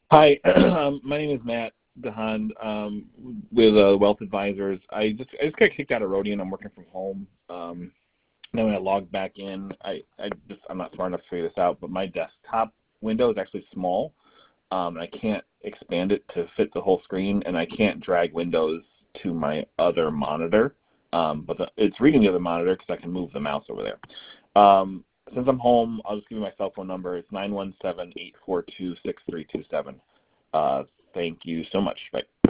Hi, my name is Matt DeHaan with Wealth Advisors. I just got kicked out of Rodian. I'm working from home. Then when I log back in, I'm not smart enough to figure this out, but my desktop window is actually small. And I can't expand it to fit the whole screen, and I can't drag Windows to my other monitor. But it's reading the other monitor because I can move the mouse over there. Since I'm home, I'll just give you my cell phone number. It's 917-842-6327. Thank you so much. Bye.